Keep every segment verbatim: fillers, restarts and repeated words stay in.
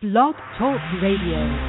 Blog Talk Radio.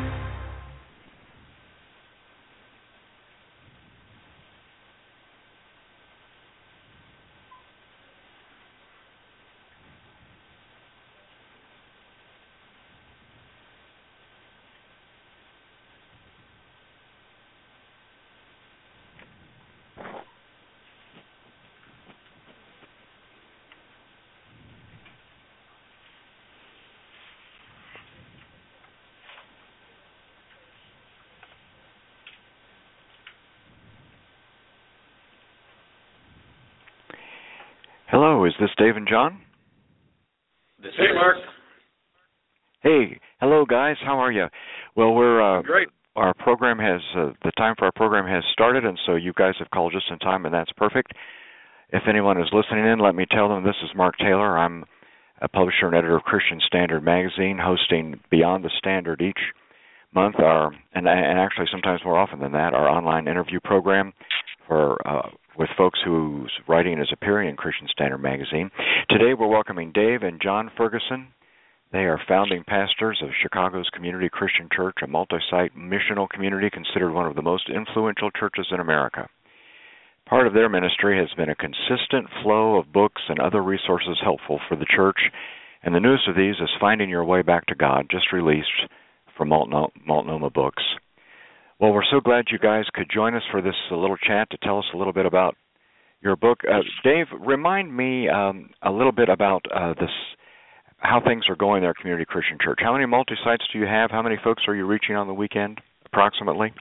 Hello, is this Dave and John? This hey, Mark. Hey, hello, guys. How are you? Well, we're uh, great. Our program has uh, the time for our program has started, and so you guys have called just in time, and that's perfect. If anyone is listening in, let me tell them this is Mark Taylor. I'm a publisher and editor of Christian Standard Magazine, hosting Beyond the Standard each month, our and, and actually sometimes more often than that, our online interview program for. Uh, with folks whose writing is appearing in Christian Standard Magazine. Today we're welcoming Dave and John Ferguson. They are founding pastors of Chicago's Community Christian Church, a multi-site missional community considered one of the most influential churches in America. Part of their ministry has been a consistent flow of books and other resources helpful for the church, and the newest of these is Finding Your Way Back to God, just released from Multnomah Books. Well, we're so glad you guys could join us for this uh, little chat to tell us a little bit about your book. Uh, Dave, remind me um, a little bit about uh, this, how things are going there at Community Christian Church. How many multi-sites do you have? How many folks are you reaching on the weekend, approximately?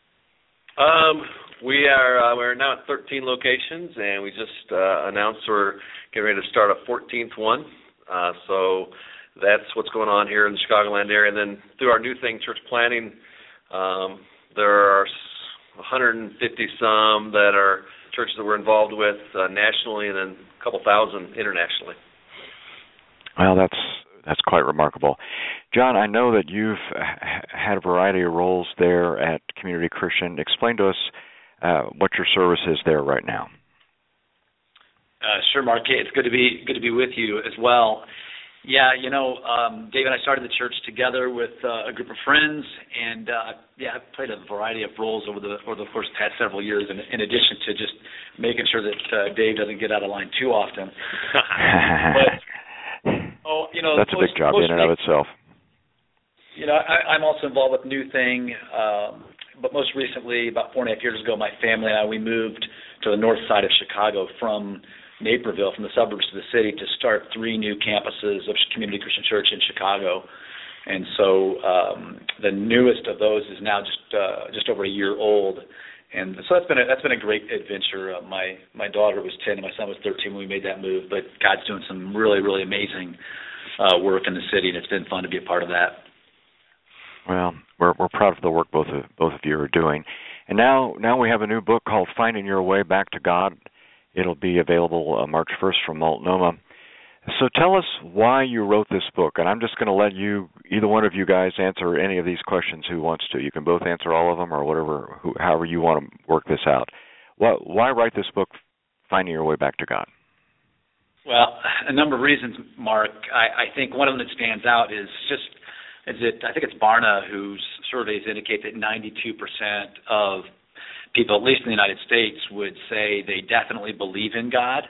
Um, we are uh, we're now at thirteen locations, and we just uh, announced we're getting ready to start a fourteenth one. Uh, so that's what's going on here in the Chicagoland area. And then through our new thing, church planning, um, there are one hundred fifty some that are churches that we're involved with uh, nationally, and then a couple thousand internationally. Well, that's that's quite remarkable. John, I know that you've had a variety of roles there at Community Christian. Explain to us uh, what your service is there right now. Uh, sure, Mark. It's good to be good to be with you as well. Yeah, you know, um, Dave and I started the church together with uh, a group of friends, and uh, yeah, I've played a variety of roles over the over the course of the past several years, in, in addition to just making sure that uh, Dave doesn't get out of line too often. but oh, you know, that's most, a big job in and of itself. You know, I, I'm also involved with New Thing, um, but most recently, about four and a half years ago, my family and I we moved to the north side of Chicago from Naperville, from the suburbs to the city, to start three new campuses of Community Christian Church in Chicago. And so um, the newest of those is now just uh, just over a year old. And so that's been a, that's been a great adventure. Uh, my my daughter was ten and my son was thirteen when we made that move. But God's doing some really, really amazing uh, work in the city, and it's been fun to be a part of that. Well, we're we're proud of the work both of both of you are doing. And now now we have a new book called Finding Your Way Back to God. It'll be available uh, March first from Multnomah. So tell us why you wrote this book, and I'm just going to let you, either one of you guys, answer any of these questions who wants to. You can both answer all of them or whatever, who, however you want to work this out. Why, why write this book, Finding Your Way Back to God? Well, a number of reasons, Mark. I, I think one of them that stands out is just, is it, I think it's Barna whose surveys indicate that ninety-two percent of people, at least in the United States, would say they definitely believe in God.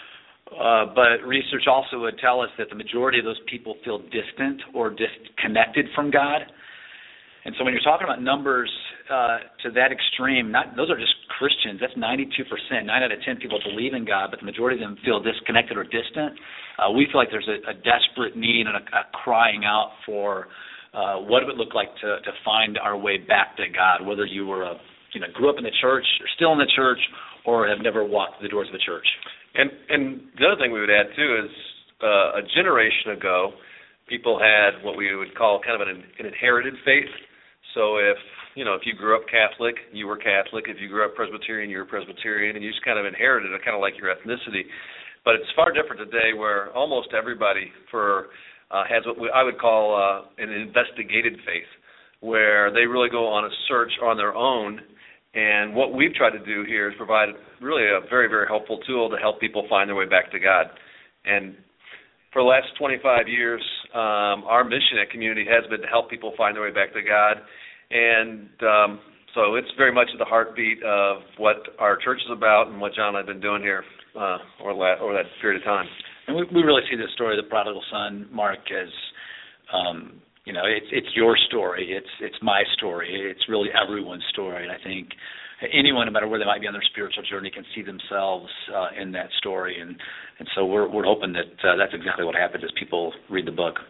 Uh, but research also would tell us that the majority of those people feel distant or disconnected from God. And so when you're talking about numbers uh, to that extreme, not, those are just Christians. That's ninety-two percent. Nine out of ten people believe in God, but the majority of them feel disconnected or distant. Uh, we feel like there's a, a desperate need and a, a crying out for uh, what it would look like to, to find our way back to God, whether you were a you know, grew up in the church, or still in the church, or have never walked the doors of the church. And and the other thing we would add, too, is uh, a generation ago, people had what we would call kind of an, an inherited faith. So if, you know, if you grew up Catholic, you were Catholic. If you grew up Presbyterian, you were Presbyterian, and you just kind of inherited it, kind of like your ethnicity. But it's far different today where almost everybody for uh, has what we, I would call uh, an investigated faith, where they really go on a search on their own. And what we've tried to do here is provide really a very, very helpful tool to help people find their way back to God. And for the last twenty-five years, Um, our mission at Community has been to help people find their way back to God, and um, so it's very much at the heartbeat of what our church is about and what John and I have been doing here uh, over, la- over that period of time. And we, we really see the story of the prodigal son, Mark, as um, you know, it's it's your story, it's it's my story, it's really everyone's story, and I think anyone, no matter where they might be on their spiritual journey, can see themselves uh, in that story, and and so we're we're hoping that uh, that's exactly what happens as people read the book.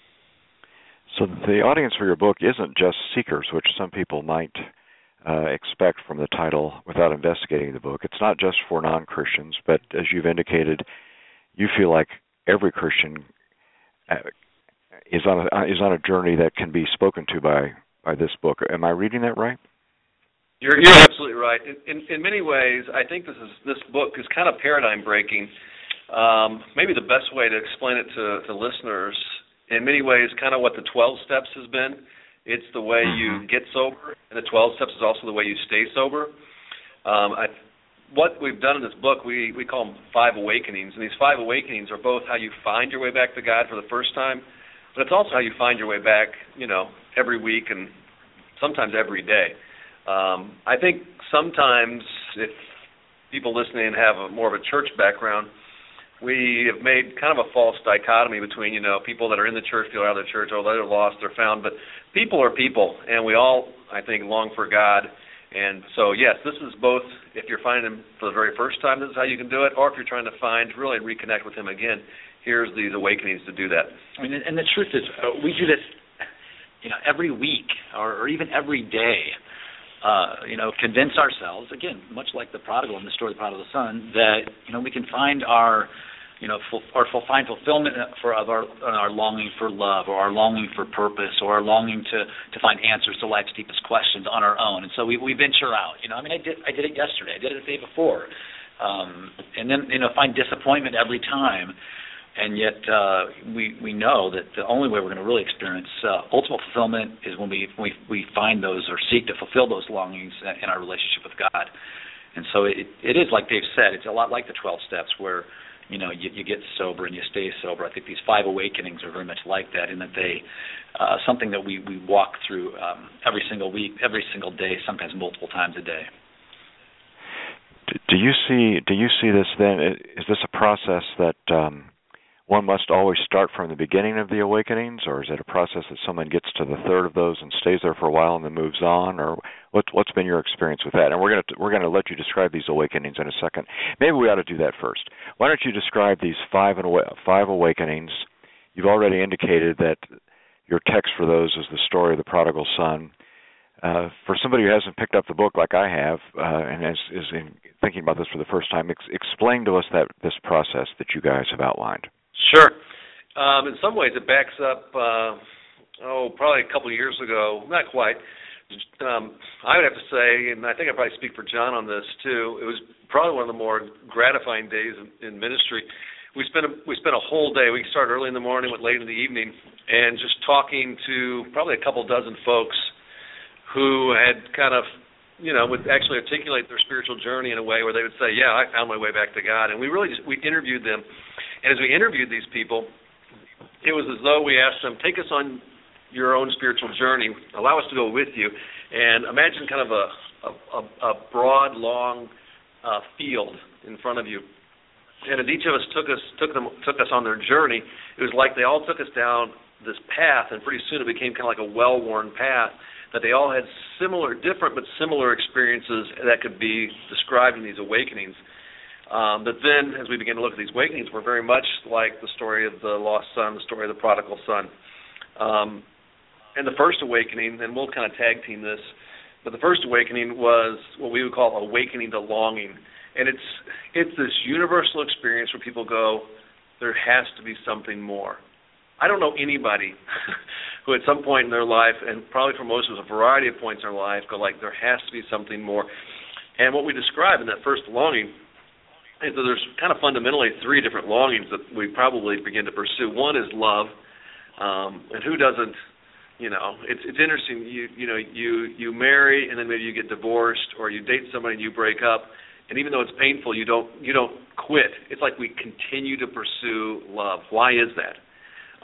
So the audience for your book isn't just seekers, which some people might uh, expect from the title without investigating the book. It's not just for non-Christians, but as you've indicated, you feel like every Christian uh, is on a, is on a journey that can be spoken to by, by this book. Am I reading that right? You're, you're absolutely right. In, in, in many ways, I think this is this book is kind of paradigm breaking. Um, maybe the best way to explain it to, to listeners, in many ways, kind of what the twelve steps has been. It's the way you get sober, and the twelve steps is also the way you stay sober. Um, I, what we've done in this book, we, we call them five awakenings, and these five awakenings are both how you find your way back to God for the first time, but it's also how you find your way back, you know, every week and sometimes every day. Um, I think sometimes if people listening have a, more of a church background, we have made kind of a false dichotomy between, you know, people that are in the church, people out of the church, or they're lost, they're found. But people are people, and we all, I think, long for God. And so, yes, this is both, if you're finding Him for the very first time, this is how you can do it, or if you're trying to find, really reconnect with Him again, here's these awakenings to do that. I mean, and the truth is, uh, we do this, you know, every week or, or even every day. Uh, you know, convince ourselves, again, much like the prodigal in the story of the prodigal son, that, you know, we can find our, you know, full, or find fulfillment for of our our longing for love, or our longing for purpose, or our longing to, to find answers to life's deepest questions on our own. And so we, we venture out. You know, I mean, I did I did it yesterday. I did it the day before. Um, and then, you know, find disappointment every time. And yet uh, we we know that the only way we're going to really experience uh, ultimate fulfillment is when we, we we find those or seek to fulfill those longings in our relationship with God. And so it it is, like Dave said, it's a lot like the twelve steps where, you know, you, you get sober and you stay sober. I think these five awakenings are very much like that, in that they uh, something that we, we walk through um, every single week, every single day, sometimes multiple times a day. Do you see do you see this then? Is this a process that um, one must always start from the beginning of the awakenings, or is it a process that someone gets to the third of those and stays there for a while and then moves on, or what, what's been your experience with that? And we're going to we're going to let you describe these awakenings in a second. Maybe we ought to do that first. Why don't you describe these five and five awakenings? You've already indicated that your text for those is the story of the prodigal son. Uh, for somebody who hasn't picked up the book like I have uh, and is, is in thinking about this for the first time, ex- explain to us that this process that you guys have outlined. Sure. Um, in some ways, it backs up, uh, oh, probably a couple of years ago, not quite. Um, I would have to say, and I think I probably speak for John on this too, it was probably one of the more gratifying days in, in ministry. We spent a, we spent a whole day. We started early in the morning, went late in the evening, and just talking to probably a couple dozen folks who had kind of, you know, would actually articulate their spiritual journey in a way where they would say, yeah, I found my way back to God. And we really just, we interviewed them. And as we interviewed these people, it was as though we asked them, take us on your own spiritual journey, allow us to go with you, and imagine kind of a, a, a broad, long uh, field in front of you. And as each of us took us took them took us on their journey, it was like they all took us down this path, and pretty soon it became kind of like a well-worn path, that they all had similar, different but similar experiences that could be described in these awakenings. Um, but then, as we began to look at these awakenings, were very much like the story of the lost son, the story of the prodigal son. Um, and the first awakening, and we'll kind of tag team this, but the first awakening was what we would call awakening to longing. And it's it's this universal experience where people go, there has to be something more. I don't know anybody who at some point in their life, and probably for most of us, a variety of points in their life, go like, there has to be something more. And what we describe in that first longing, and so there's kind of fundamentally three different longings that we probably begin to pursue. One is love, um, and who doesn't? You know, it's it's interesting. You you know you you marry and then maybe you get divorced, or you date somebody and you break up, and even though it's painful, you don't you don't quit. It's like we continue to pursue love. Why is that?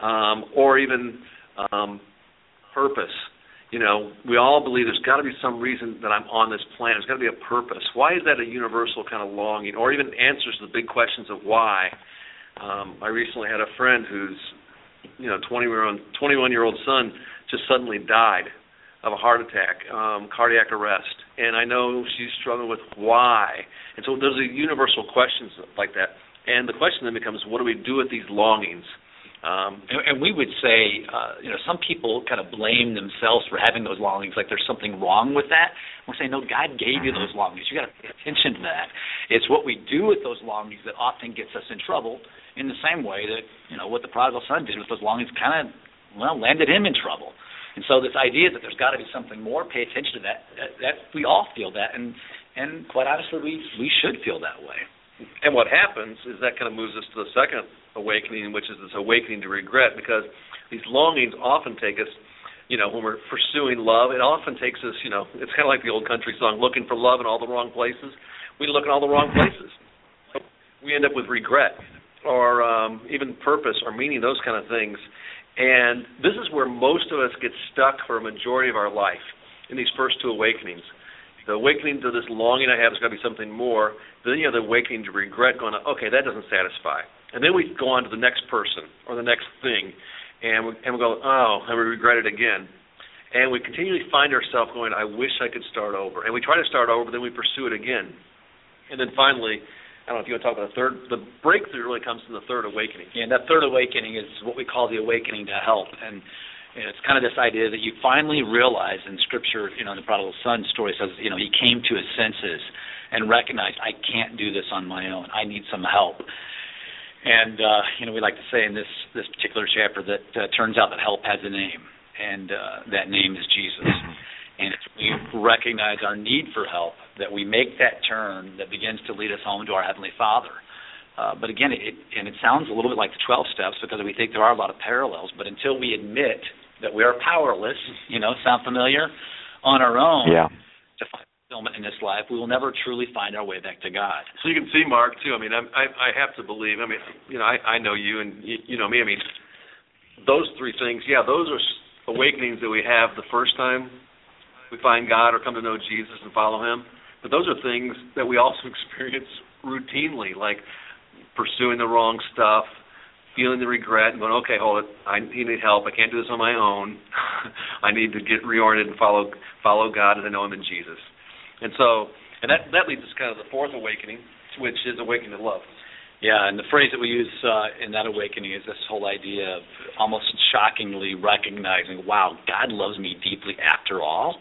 um, or even um, purpose. You know, we all believe there's got to be some reason that I'm on this planet. There's got to be a purpose. Why is that a universal kind of longing, or even answers to the big questions of why? Um, I recently had a friend whose, you know, twenty-one-year-old son just suddenly died of a heart attack, um, cardiac arrest. And I know she's struggling with why. And so there's a universal questions like that. And the question then becomes, what do we do with these longings? Um, and, and we would say, uh, you know, some people kind of blame themselves for having those longings, like there's something wrong with that. We're saying, no, God gave you those longings. You got to pay attention to that. It's what we do with those longings that often gets us in trouble, in the same way that, you know, what the prodigal son did with those longings kind of, well, landed him in trouble. And so this idea that there's got to be something more, pay attention to that, that, that we all feel that, and, and quite honestly, we, we should feel that way. And what happens is that kind of moves us to the second awakening, which is this awakening to regret, because these longings often take us, you know, when we're pursuing love, it often takes us, you know, it's kind of like the old country song, looking for love in all the wrong places. We look in all the wrong places. We end up with regret or um, even purpose or meaning, those kind of things. And this is where most of us get stuck for a majority of our life, in these first two awakenings. The awakening to this longing I have, there's got to be something more. Then you have the awakening to regret, going, okay, that doesn't satisfy. And then we go on to the next person or the next thing, and we, and we go, oh, and we regret it again. And we continually find ourselves going, I wish I could start over. And we try to start over, but then we pursue it again. And then finally, I don't know if you want to talk about the third, the breakthrough really comes from the third awakening. Yeah, and that third awakening is what we call the awakening to help. And you know, it's kind of this idea that you finally realize in Scripture, you know, the prodigal son story says, you know, he came to his senses and recognized, I can't do this on my own. I need some help. And, uh, you know, we like to say in this, this particular chapter that uh, turns out that help has a name, and uh, that name is Jesus. And it's we recognize our need for help, that we make that turn that begins to lead us home to our Heavenly Father. Uh, but again, it, and it sounds a little bit like the twelve steps, because we think there are a lot of parallels, but until we admit that we are powerless, you know, sound familiar, on our own yeah. to find fulfillment in this life, we will never truly find our way back to God. So you can see, Mark, too, I mean, I, I, I have to believe, I mean, you know, I, I know you and you, you know me, I mean, those three things, yeah, those are awakenings that we have the first time we find God or come to know Jesus and follow Him. But those are things that we also experience routinely, like pursuing the wrong stuff, feeling the regret, and going, okay, hold it, I need help. I can't do this on my own. I need to get reoriented and follow follow God as I know Him in Jesus. And so, and that that leads us kind of to the fourth awakening, which is awakening to love. Yeah, and the phrase that we use uh, in that awakening is this whole idea of almost shockingly recognizing, wow, God loves me deeply after all.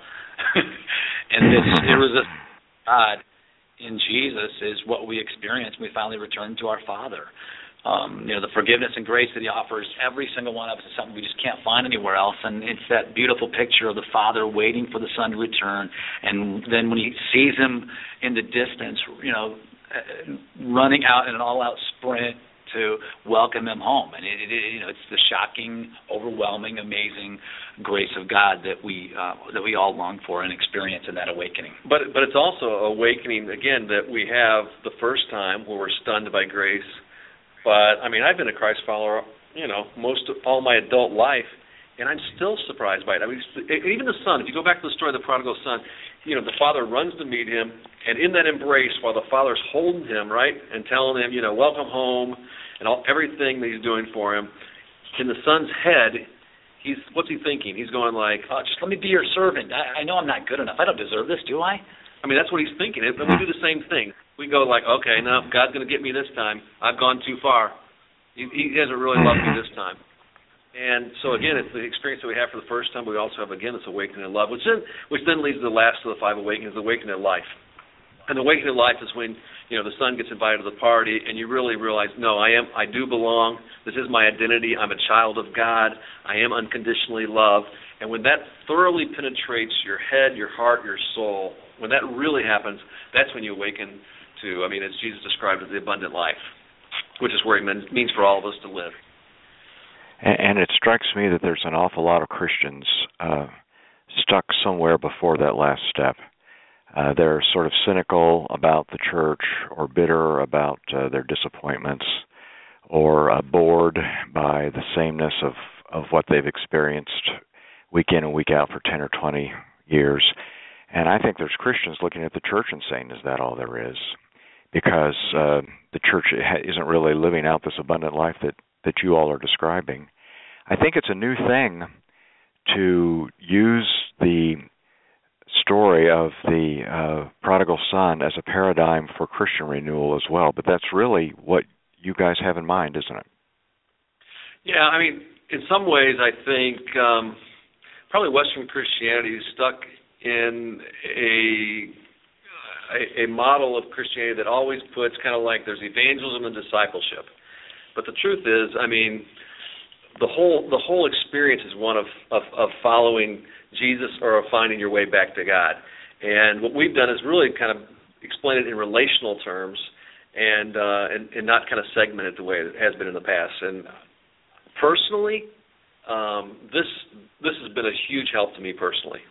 And this irresistible God in Jesus is what we experience when we finally return to our Father. Um, you know, the forgiveness and grace that He offers every single one of us is something we just can't find anywhere else. And it's that beautiful picture of the Father waiting for the Son to return. And then when He sees Him in the distance, you know, running out in an all-out sprint to welcome Him home. And it, it, you know, it's the shocking, overwhelming, amazing grace of God that we uh, that we all long for and experience in that awakening. But but it's also awakening again that we have the first time where we're stunned by grace. But I mean, I've been a Christ follower, you know, most of all my adult life, and I'm still surprised by it. I mean, even the son. If you go back to the story of the prodigal son, you know, the father runs to meet him, and in that embrace, while the father's holding him, right, and telling him, you know, welcome home, and all everything that he's doing for him, in the son's head, he's what's he thinking? He's going like, oh, just let me be your servant. I, I know I'm not good enough. I don't deserve this, do I? I mean, that's what he's thinking. And we do the same thing. We go like, okay, no, God's going to get me this time. I've gone too far. He, he hasn't really loved me this time. And so, again, it's the experience that we have for the first time, but we also have, again, this awakening of love, which then, which then leads to the last of the five awakenings, the awakening of life. And the awakening of life is when, you know, the son gets invited to the party, and you really realize, no, I am, I do belong. This is my identity. I'm a child of God. I am unconditionally loved. And when that thoroughly penetrates your head, your heart, your soul, when that really happens, that's when you awaken to, I mean, as Jesus described it, the abundant life, which is where He means for all of us to live. And it strikes me that there's an awful lot of Christians uh, stuck somewhere before that last step. Uh, they're sort of cynical about the church or bitter about uh, their disappointments, or uh, bored by the sameness of, of what they've experienced week in and week out for ten or twenty years. And I think there's Christians looking at the church and saying, is that all there is? Because uh, the church isn't really living out this abundant life that, that you all are describing. I think it's a new thing to use the story of the uh, prodigal son as a paradigm for Christian renewal as well, but that's really what you guys have in mind, isn't it? Yeah, I mean, in some ways, I think um, probably Western Christianity is stuck in a, a a model of Christianity that always puts kind of like there's evangelism and discipleship. But the truth is, I mean, the whole the whole experience is one of, of, of following Jesus or of finding your way back to God. And what we've done is really kind of explain it in relational terms and, uh, and and not kind of segment it the way it has been in the past. And personally, um, this this has been a huge help to me personally.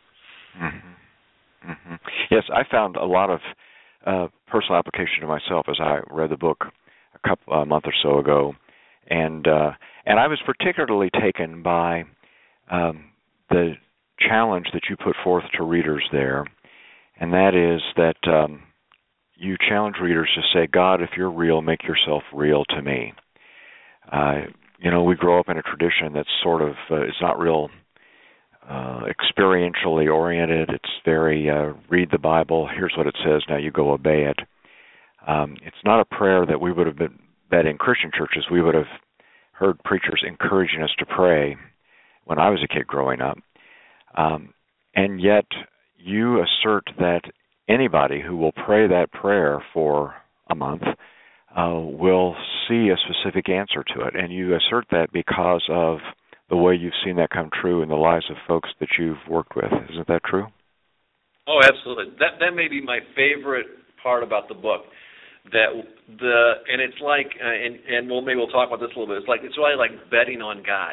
Mm-hmm. Mm-hmm. Yes, I found a lot of uh, personal application to myself as I read the book a couple a month or so ago, and uh, and I was particularly taken by um, the challenge that you put forth to readers there, and that is that um, you challenge readers to say, God, if you're real, make yourself real to me. Uh, you know, we grow up in a tradition that's sort of, uh, it's not real uh, experientially oriented. It's very, uh, read the Bible, here's what it says, now you go obey it. Um, it's not a prayer that we would have been, that in Christian churches we would have heard preachers encouraging us to pray when I was a kid growing up. Um, and yet you assert that anybody who will pray that prayer for a month uh, will see a specific answer to it. And you assert that because of the way you've seen that come true in the lives of folks that you've worked with. Isn't that true? Oh, absolutely. That that may be my favorite part about the book. That the and it's like uh, and and we'll maybe we'll talk about this a little bit. It's like it's really like betting on God.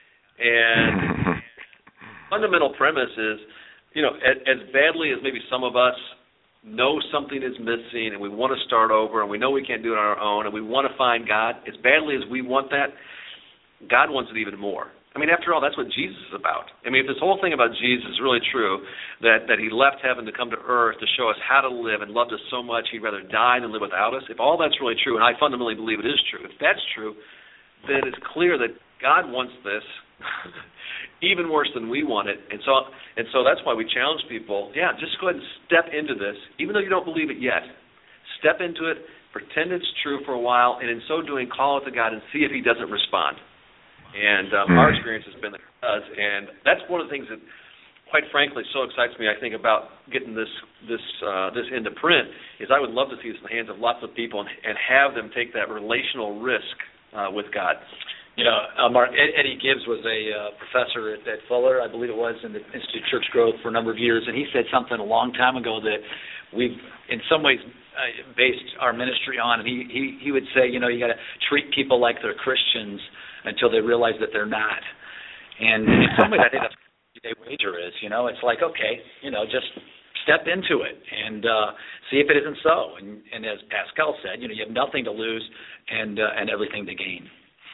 And fundamental premise is, you know, as, as badly as maybe some of us know something is missing and we want to start over and we know we can't do it on our own and we want to find God, as badly as we want that, God wants it even more. I mean, after all, that's what Jesus is about. I mean, if this whole thing about Jesus is really true, that, that he left heaven to come to earth to show us how to live and loved us so much he'd rather die than live without us, if all that's really true, and I fundamentally believe it is true, if that's true, then it's clear that God wants this even worse than we want it. And so and so that's why we challenge people, yeah, just go ahead and step into this, even though you don't believe it yet. Step into it, pretend it's true for a while, and in so doing, call it to God and see if he doesn't respond. And um, mm. our experience has been that it does. And that's one of the things that, quite frankly, so excites me, I think, about getting this this uh, this into print, is I would love to see this in the hands of lots of people and, and have them take that relational risk uh, with God. You know, uh, Mark, Eddie Gibbs was a uh, professor at, at Fuller, I believe it was, in the Institute of Church Growth for a number of years, and he said something a long time ago that we've, in some ways, uh, based our ministry on. And he, he, he would say, you know, you got to treat people like they're Christians until they realize that they're not. And in some ways, I think that's what the wager is. You know, it's like, okay, you know, just step into it and uh, see if it isn't so. And, and as Pascal said, you know, you have nothing to lose and uh, and everything to gain.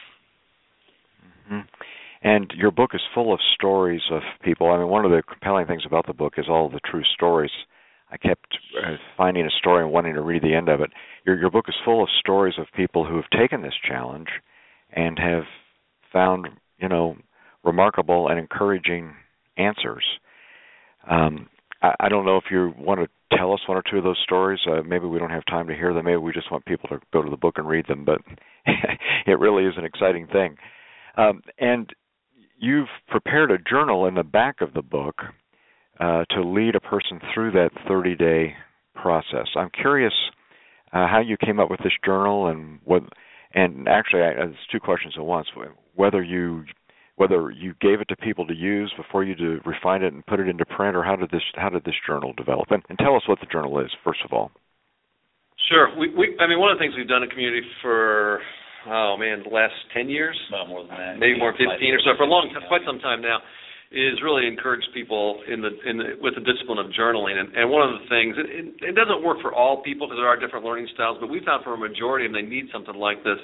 Mm-hmm. And your book is full of stories of people. I mean, one of the compelling things about the book is all the true stories. I kept uh, finding a story and wanting to read the end of it. Your, your book is full of stories of people who have taken this challenge and have found, you know, remarkable and encouraging answers. Um, I, I don't know if you want to tell us one or two of those stories. Uh, maybe we don't have time to hear them. Maybe we just want people to go to the book and read them, but it really is an exciting thing. Um, and you've prepared a journal in the back of the book uh, to lead a person through that thirty-day process. I'm curious uh, how you came up with this journal, and what. And actually, I, there's two questions at once: whether you whether you gave it to people to use before you to refine it and put it into print, or how did this how did this journal develop? And, and tell us what the journal is, first of all. Sure. We, we I mean, one of the things we've done in community for oh man, the last ten years, well, more than that, maybe more, fifteen or so, for a long, yeah. quite some time now, is really encourage people in the in the with the discipline of journaling. And, and one of the things, it, it, it doesn't work for all people because there are different learning styles, but we found for a majority of them they need something like this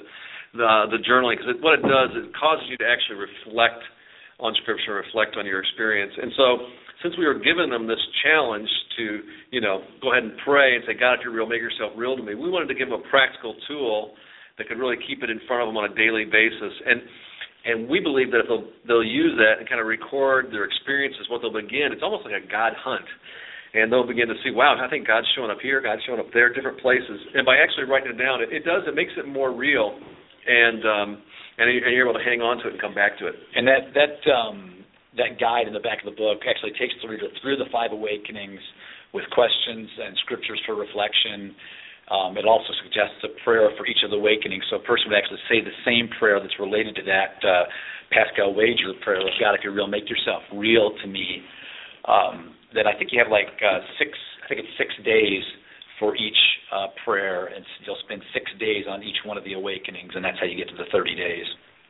the the journaling, because it, what it does, it causes you to actually reflect on Scripture, reflect on your experience. And so, since we were giving them this challenge to, you know, go ahead and pray and say, God, if you're real, make yourself real to me, we wanted to give them a practical tool that could really keep it in front of them on a daily basis. And and we believe that if they'll, they'll use that and kind of record their experiences, what they'll begin, it's almost like a God hunt. And they'll begin to see, wow, I think God's showing up here, God's showing up there, different places. And by actually writing it down, it, it does, it makes it more real. And um, and you're able to hang on to it and come back to it. And that that um, that guide in the back of the book actually takes the reader through the five awakenings with questions and scriptures for reflection. Um, it also suggests a prayer for each of the awakenings. So a person would actually say the same prayer that's related to that uh, Pascal Wager prayer of God, if you're real, make yourself real to me. Um, that I think you have like uh, six, I think it's six days for each uh, prayer, and you'll spend six days on each one of the awakenings, and that's how you get to the thirty days.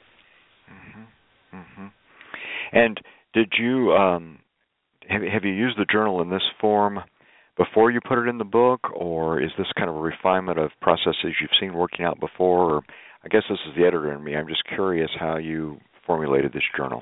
Mm-hmm. Mm-hmm. And did you um, have, have you used the journal in this form before you put it in the book, or is this kind of a refinement of processes you've seen working out before? Or I guess this is the editor in me. I'm just curious how you formulated this journal.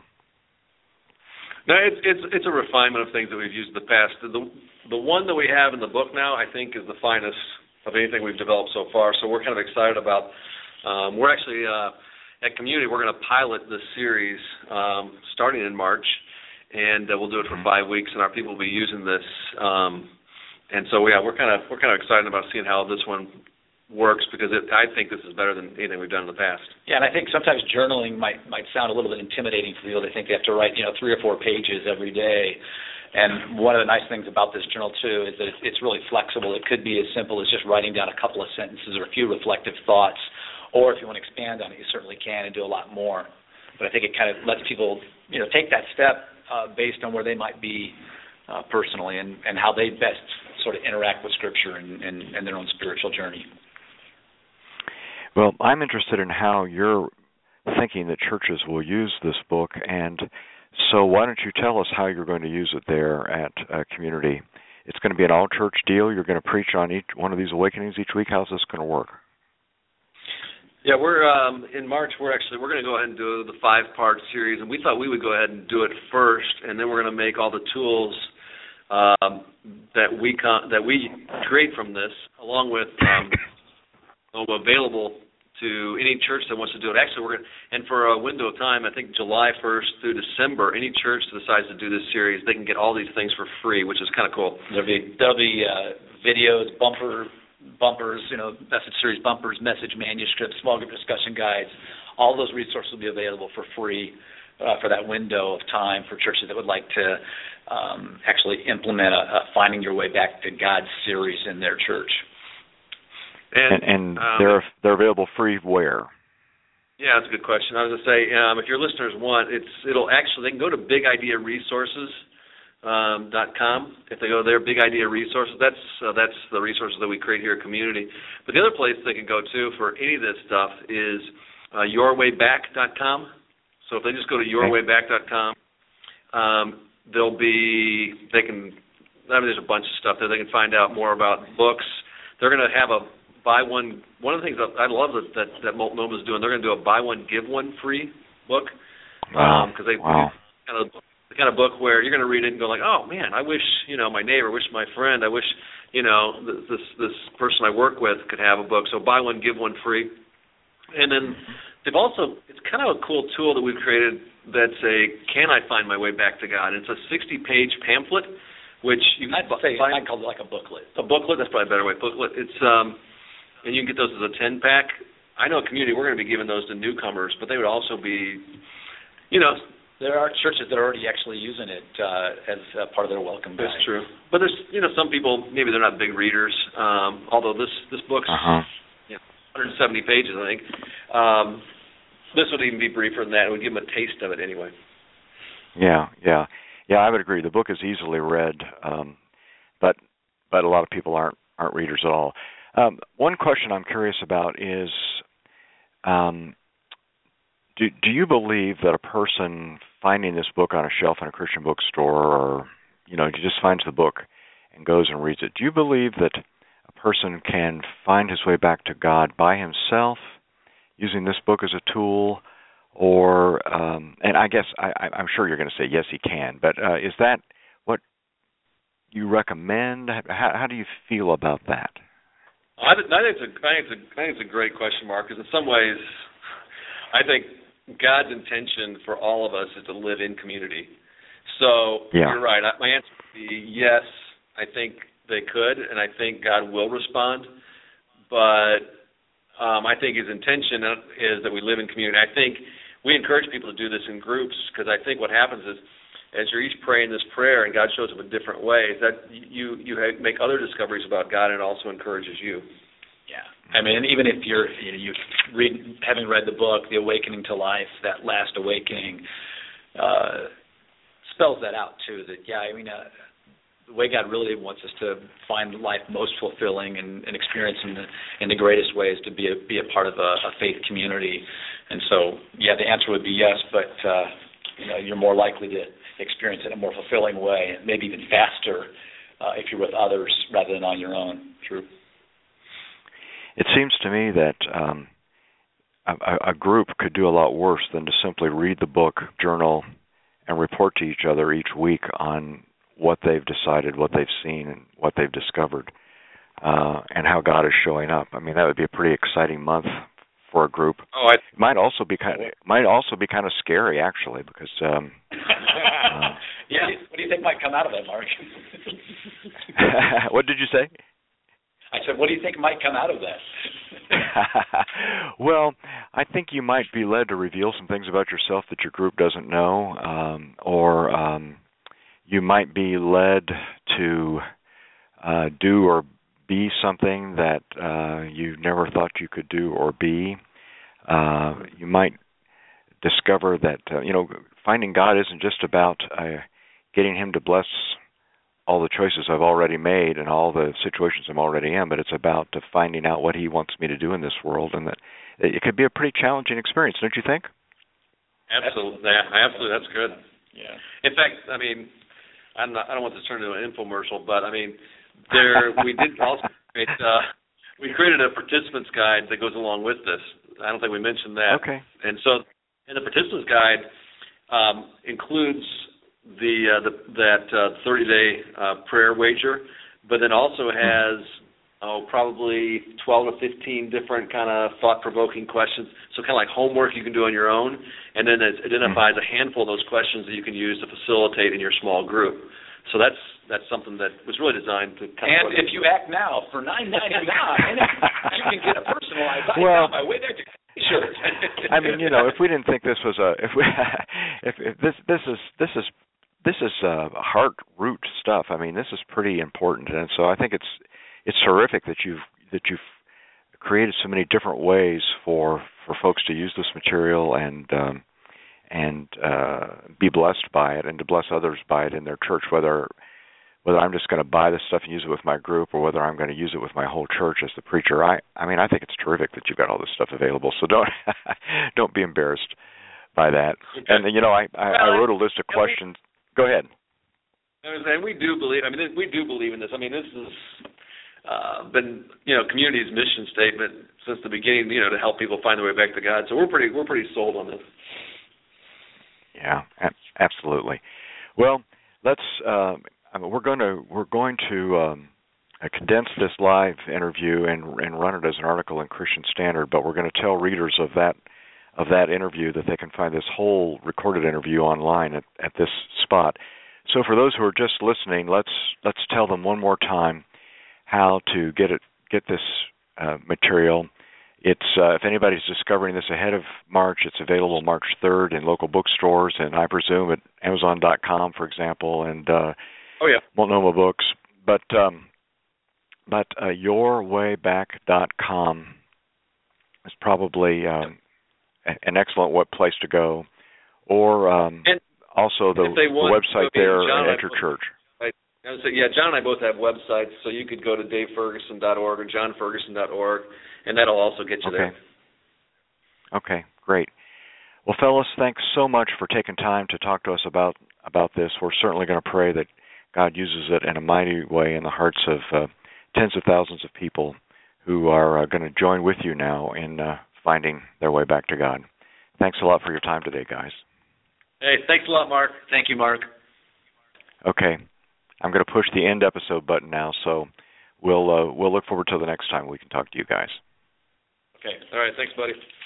No, it's it's it's a refinement of things that we've used in the past. The the one that we have in the book now, I think, is the finest of anything we've developed so far. So we're kind of excited about. Um, we're actually uh, at Community. We're going to pilot this series um, starting in March, and uh, we'll do it for five weeks. And our people will be using this. Um, and so yeah, we're kind of we're kind of excited about seeing how this one works, because it, I think this is better than anything we've done in the past. Yeah, and I think sometimes journaling might might sound a little bit intimidating for people. They think they have to write, you know, three or four pages every day. And one of the nice things about this journal, too, is that it's really flexible. It could be as simple as just writing down a couple of sentences or a few reflective thoughts. Or if you want to expand on it, you certainly can and do a lot more. But I think it kind of lets people, you know, take that step uh, based on where they might be uh, personally and, and how they best sort of interact with Scripture and, and, and their own spiritual journey. Well, I'm interested in how you're thinking that churches will use this book, and so why don't you tell us how you're going to use it there at uh, Community? It's going to be an all-church deal. You're going to preach on each one of these awakenings each week. How's this going to work? Yeah, we're um, in March. We're actually we're going to go ahead and do the five-part series, and we thought we would go ahead and do it first, and then we're going to make all the tools um, that we con- that we create from this, along with um, available to any church that wants to do it. Actually, we're going to, and for a window of time, I think July first through December, any church that decides to do this series, they can get all these things for free, which is kind of cool. There'll be there'll be uh, videos, bumper bumpers, you know, message series bumpers, message manuscripts, small group discussion guides. All those resources will be available for free uh, for that window of time for churches that would like to um, actually implement a, a Finding Your Way Back to God series in their church. And, and, and um, they're they're available free where? Yeah, that's a good question. I was going to say, um, if your listeners want, it's it'll actually, they can go to big idea resources dot com. If they go there, Big Idea Resources, that's uh, that's the resources that we create here at Community. But the other place they can go to for any of this stuff is uh, your way back dot com. So if they just go to your way back dot com, um, they'll be, they can, I mean, there's a bunch of stuff there. They can find out more about books. They're going to have a buy one, one of the things that I love that, that, that Molten Nova is doing, they're going to do a buy one, give one free book. Wow. Um, cause they, wow. kind of, the kind of book where you're going to read it and go like, oh, man, I wish, you know, my neighbor, wish my friend, I wish, you know, this this person I work with could have a book. So buy one, give one free. And then they've also, it's kind of a cool tool that we've created that's a, can I find my way back to God? And it's a sixty-page pamphlet, which you can I'd say, find. I'd call it like a booklet. A booklet, that's probably a better way. Booklet. It's, um, and you can get those as a ten-pack. I know at Community we're going to be giving those to newcomers, but they would also be, you know. There are churches that are already actually using it uh, as uh, part of their welcome guide. That's true. But there's, you know, some people, maybe they're not big readers, um, although this, this book's uh-huh. you know, one hundred seventy pages, I think. Um, this would even be briefer than that. It would give them a taste of it anyway. Yeah, yeah. Yeah, I would agree. The book is easily read, um, but but a lot of people aren't aren't readers at all. Um, one question I'm curious about is, um, do do you believe that a person finding this book on a shelf in a Christian bookstore, or you know, just finds the book and goes and reads it, do you believe that a person can find his way back to God by himself, using this book as a tool, or um, and I guess I, I'm sure you're going to say yes, he can. But uh, is that what you recommend? How, how do you feel about that? I think it's a, I think it's a, I think it's a great question, Mark, because in some ways, I think God's intention for all of us is to live in community. So yeah. You're right. My answer would be yes, I think they could, and I think God will respond. But um, I think his intention is that we live in community. I think we encourage people to do this in groups, because I think what happens is, as you're each praying this prayer and God shows up in different ways, that you you make other discoveries about God, and it also encourages you. Yeah, I mean, even if you're you know, you read having read the book, The Awakening to Life, that last awakening uh, spells that out too. That yeah, I mean, uh, the way God really wants us to find life most fulfilling and, and experience in the in the greatest ways to be a be a part of a, a faith community. And so yeah, the answer would be yes, but uh, you know, you're more likely to experience it in a more fulfilling way, maybe even faster uh, if you're with others rather than on your own. True. It seems to me that um, a, a group could do a lot worse than to simply read the book, journal, and report to each other each week on what they've decided, what they've seen, and what they've discovered, uh, and how God is showing up. I mean, that would be a pretty exciting month for a group. Oh, I, it might also be kind of might also be kind of scary, actually, because. Um, uh, yeah. What do you think might come out of that, Mark? What did you say? I said, what do you think might come out of that? Well, I think you might be led to reveal some things about yourself that your group doesn't know, um, or um, you might be led to uh, do or be something that uh, you never thought you could do or be. Uh, you might discover that, uh, you know, finding God isn't just about uh, getting him to bless all the choices I've already made and all the situations I'm already in, but it's about uh, finding out what he wants me to do in this world, and that it could be a pretty challenging experience, don't you think? Absolutely. Yeah, absolutely. That's good. Yeah. In fact, I mean, I'm not, I don't want this to turn into an infomercial, but I mean, there we did also create, uh, we created a participants guide that goes along with this. I don't think we mentioned that. Okay. And so, and the participants guide um, includes the, uh, the that uh, thirty-day uh, prayer wager, but then also has oh probably twelve or fifteen different kind of thought-provoking questions. So kind of like homework you can do on your own, and then it identifies a handful of those questions that you can use to facilitate in your small group. So that's that's something that was really designed to kind and of... And if you act now for nine ninety-nine, you can get a personalized item well, by way there. Sure. I mean, you know, if we didn't think this was a... If, we, if, if this this is this is this is uh, heart root stuff. I mean, this is pretty important, and so I think it's it's terrific that you've that you've created so many different ways for for folks to use this material and um, and uh, be blessed by it, and to bless others by it in their church. Whether whether I'm just going to buy this stuff and use it with my group, or whether I'm going to use it with my whole church as the preacher. I I mean, I think it's terrific that you've got all this stuff available. So don't don't be embarrassed by that. Okay. And you know, I I, well, I wrote a list of questions. Go ahead. And we do believe. I mean, we do believe in this. I mean, this has uh, been, you know, community's mission statement since the beginning. You know, to help people find their way back to God. So we're pretty, we're pretty sold on this. Yeah, absolutely. Well, let's. Uh, I mean, we're going to we're going to um, condense this live interview and and run it as an article in Christian Standard. But we're going to tell readers of that of that interview that they can find this whole recorded interview online at, at this spot. So for those who are just listening, let's let's tell them one more time how to get it get this uh, material. It's uh, if anybody's discovering this ahead of March, it's available March third in local bookstores, and I presume at Amazon dot com, for example, and uh, oh yeah, Multnomah Books. But um, but uh, your way back dot com is probably um, an excellent web place to go, or um, and, also the, and the want, I website mean, there John at your both, church. I, I would say, yeah, John and I both have websites, so you could go to dave ferguson dot org or john ferguson dot org, and that'll also get you okay. there. Okay, great. Well, fellas, thanks so much for taking time to talk to us about, about this. We're certainly going to pray that God uses it in a mighty way in the hearts of uh, tens of thousands of people who are uh, going to join with you now in uh, finding their way back to God. Thanks a lot for your time today, guys. Hey, thanks a lot, Mark. Thank you, Mark. Okay, I'm going to push the end episode button now, so we'll uh, we'll look forward to the next time we can talk to you guys. Okay, all right, thanks, buddy.